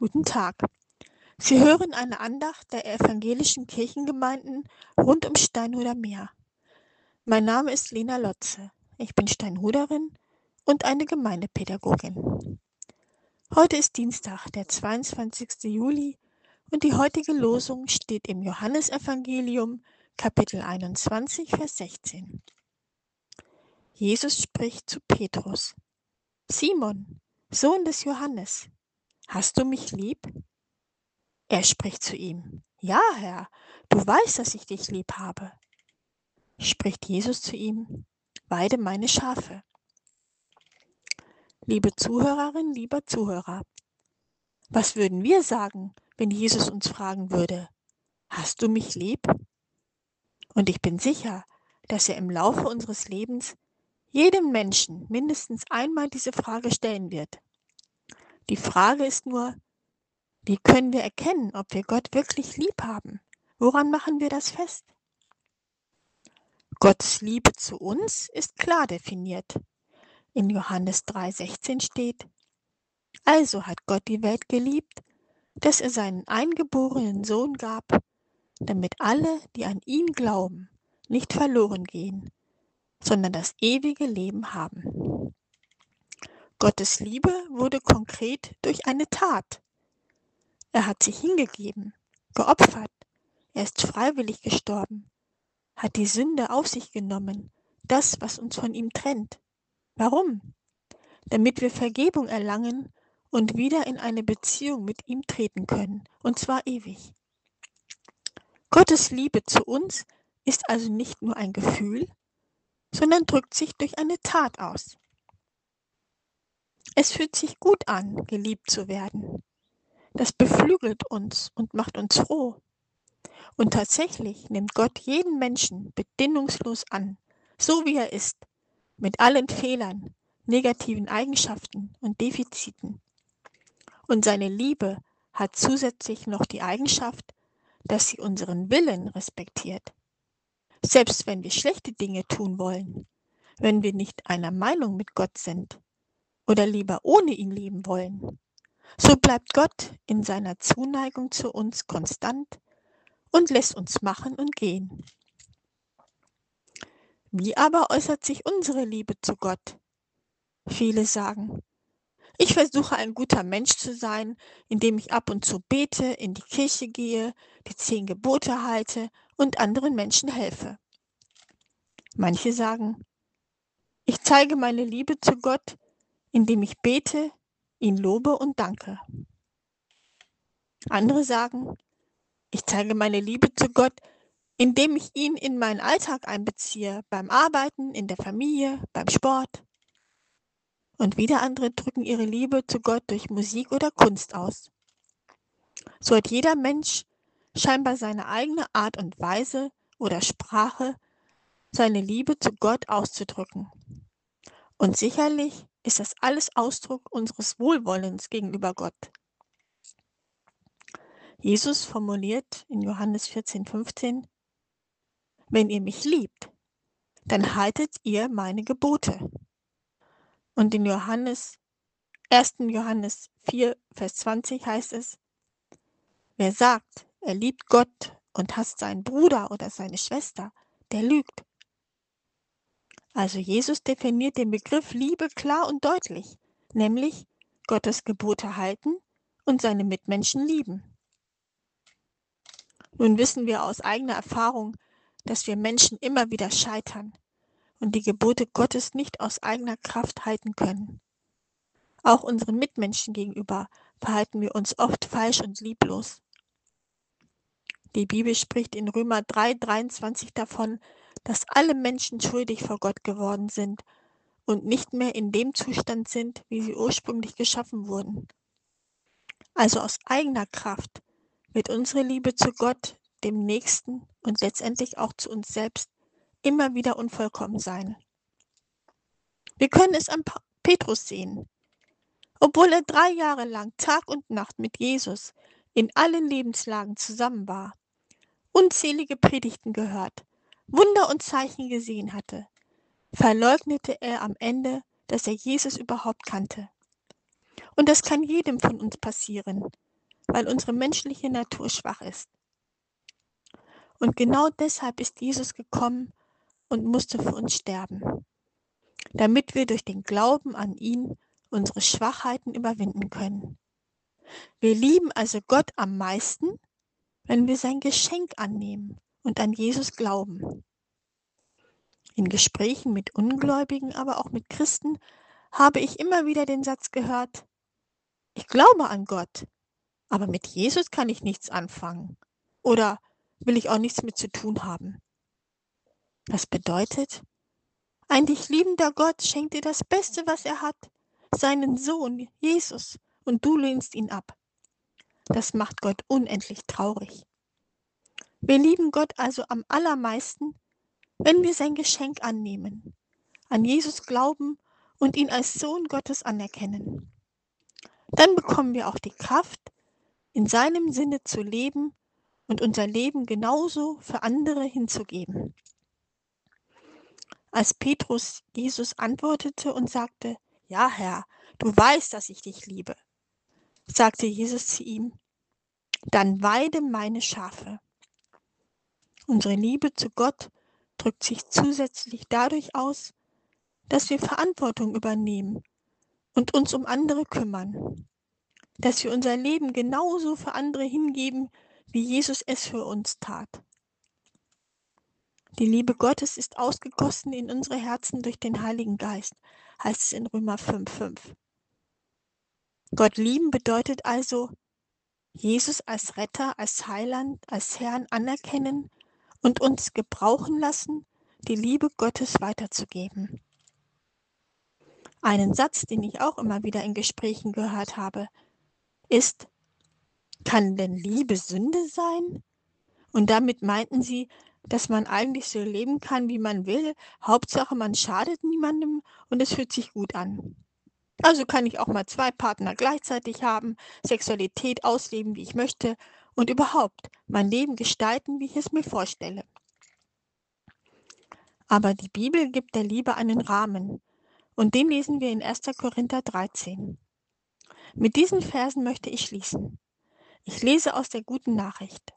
Guten Tag. Sie hören eine Andacht der evangelischen Kirchengemeinden rund um Steinhuder Meer. Mein Name ist Lena Lotze. Ich bin Steinhuderin und eine Gemeindepädagogin. Heute ist Dienstag, der 22. Juli, und die heutige Losung steht im Johannesevangelium, Kapitel 21, Vers 16. Jesus spricht zu Petrus: Simon, Sohn des Johannes, hast du mich lieb? Er spricht zu ihm: Ja, Herr, du weißt, dass ich dich lieb habe. Spricht Jesus zu ihm: Weide meine Schafe. Liebe Zuhörerin, lieber Zuhörer, was würden wir sagen, wenn Jesus uns fragen würde: Hast du mich lieb? Und ich bin sicher, dass er im Laufe unseres Lebens jedem Menschen mindestens einmal diese Frage stellen wird. Die Frage ist nur: Wie können wir erkennen, ob wir Gott wirklich lieb haben? Woran machen wir das fest? Gottes Liebe zu uns ist klar definiert. In Johannes 3,16 steht: Also hat Gott die Welt geliebt, dass er seinen eingeborenen Sohn gab, damit alle, die an ihn glauben, nicht verloren gehen, sondern das ewige Leben haben. Gottes Liebe wurde konkret durch eine Tat. Er hat sich hingegeben, geopfert, er ist freiwillig gestorben, hat die Sünde auf sich genommen, das, was uns von ihm trennt. Warum? Damit wir Vergebung erlangen und wieder in eine Beziehung mit ihm treten können, und zwar ewig. Gottes Liebe zu uns ist also nicht nur ein Gefühl, sondern drückt sich durch eine Tat aus. Es fühlt sich gut an, geliebt zu werden. Das beflügelt uns und macht uns froh. Und tatsächlich nimmt Gott jeden Menschen bedingungslos an, so wie er ist, mit allen Fehlern, negativen Eigenschaften und Defiziten. Und seine Liebe hat zusätzlich noch die Eigenschaft, dass sie unseren Willen respektiert. Selbst wenn wir schlechte Dinge tun wollen, wenn wir nicht einer Meinung mit Gott sind oder lieber ohne ihn leben wollen, so bleibt Gott in seiner Zuneigung zu uns konstant und lässt uns machen und gehen. Wie aber äußert sich unsere Liebe zu Gott? Viele sagen: Ich versuche ein guter Mensch zu sein, indem ich ab und zu bete, in die Kirche gehe, die 10 Gebote halte und anderen Menschen helfe. Manche sagen: Ich zeige meine Liebe zu Gott, indem ich bete, ihn lobe und danke. Andere sagen: Ich zeige meine Liebe zu Gott, indem ich ihn in meinen Alltag einbeziehe, beim Arbeiten, in der Familie, beim Sport. Und wieder andere drücken ihre Liebe zu Gott durch Musik oder Kunst aus. So hat jeder Mensch scheinbar seine eigene Art und Weise oder Sprache, seine Liebe zu Gott auszudrücken. Und sicherlich ist das alles Ausdruck unseres Wohlwollens gegenüber Gott. Jesus formuliert in Johannes 14,15: Wenn ihr mich liebt, dann haltet ihr meine Gebote. Und in 1. Johannes 4, Vers 20 heißt es: Wer sagt, er liebt Gott und hasst seinen Bruder oder seine Schwester, der lügt. Also Jesus definiert den Begriff Liebe klar und deutlich, nämlich Gottes Gebote halten und seine Mitmenschen lieben. Nun wissen wir aus eigener Erfahrung, dass wir Menschen immer wieder scheitern und die Gebote Gottes nicht aus eigener Kraft halten können. Auch unseren Mitmenschen gegenüber verhalten wir uns oft falsch und lieblos. Die Bibel spricht in Römer 3,23 davon, dass alle Menschen schuldig vor Gott geworden sind und nicht mehr in dem Zustand sind, wie sie ursprünglich geschaffen wurden. Also aus eigener Kraft wird unsere Liebe zu Gott, dem Nächsten und letztendlich auch zu uns selbst immer wieder unvollkommen sein. Wir können es an Petrus sehen. Obwohl er 3 Jahre lang Tag und Nacht mit Jesus in allen Lebenslagen zusammen war, unzählige Predigten gehört, Wunder und Zeichen gesehen hatte, verleugnete er am Ende, dass er Jesus überhaupt kannte. Und das kann jedem von uns passieren, weil unsere menschliche Natur schwach ist. Und genau deshalb ist Jesus gekommen und musste für uns sterben, damit wir durch den Glauben an ihn unsere Schwachheiten überwinden können. Wir lieben also Gott am meisten, wenn wir sein Geschenk annehmen und an Jesus glauben. In Gesprächen mit Ungläubigen, aber auch mit Christen, habe ich immer wieder den Satz gehört: Ich glaube an Gott, aber mit Jesus kann ich nichts anfangen. Oder will ich auch nichts mit zu tun haben. Das bedeutet, ein dich liebender Gott schenkt dir das Beste, was er hat, seinen Sohn, Jesus, und du lehnst ihn ab. Das macht Gott unendlich traurig. Wir lieben Gott also am allermeisten, wenn wir sein Geschenk annehmen, an Jesus glauben und ihn als Sohn Gottes anerkennen. Dann bekommen wir auch die Kraft, in seinem Sinne zu leben und unser Leben genauso für andere hinzugeben. Als Petrus Jesus antwortete und sagte: Ja, Herr, du weißt, dass ich dich liebe, sagte Jesus zu ihm: Dann weide meine Schafe. Unsere Liebe zu Gott drückt sich zusätzlich dadurch aus, dass wir Verantwortung übernehmen und uns um andere kümmern, dass wir unser Leben genauso für andere hingeben, wie Jesus es für uns tat. Die Liebe Gottes ist ausgegossen in unsere Herzen durch den Heiligen Geist, heißt es in Römer 5,5. Gott lieben bedeutet also, Jesus als Retter, als Heiland, als Herrn anerkennen und uns gebrauchen lassen, die Liebe Gottes weiterzugeben. Einen Satz, den ich auch immer wieder in Gesprächen gehört habe, ist: Kann denn Liebe Sünde sein? Und damit meinten sie, dass man eigentlich so leben kann, wie man will. Hauptsache, man schadet niemandem und es fühlt sich gut an. Also kann ich auch mal 2 Partner gleichzeitig haben, Sexualität ausleben, wie ich möchte und überhaupt mein Leben gestalten, wie ich es mir vorstelle. Aber die Bibel gibt der Liebe einen Rahmen und den lesen wir in 1. Korinther 13. Mit diesen Versen möchte ich schließen. Ich lese aus der Guten Nachricht.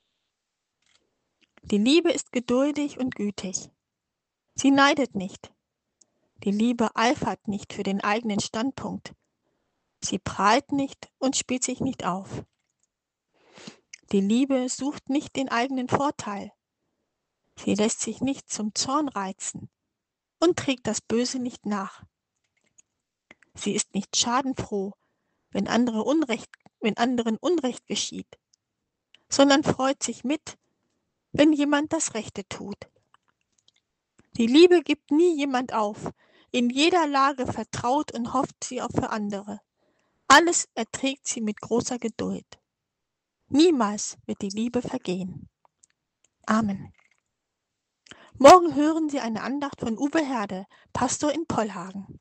Die Liebe ist geduldig und gütig. Sie neidet nicht. Die Liebe eifert nicht für den eigenen Standpunkt. Sie prahlt nicht und spielt sich nicht auf. Die Liebe sucht nicht den eigenen Vorteil. Sie lässt sich nicht zum Zorn reizen und trägt das Böse nicht nach. Sie ist nicht schadenfroh, wenn anderen Unrecht geschieht, sondern freut sich mit, wenn jemand das Rechte tut. Die Liebe gibt nie jemand auf. In jeder Lage vertraut und hofft sie auch für andere. Alles erträgt sie mit großer Geduld. Niemals wird die Liebe vergehen. Amen. Morgen hören Sie eine Andacht von Uwe Herde, Pastor in Pollhagen.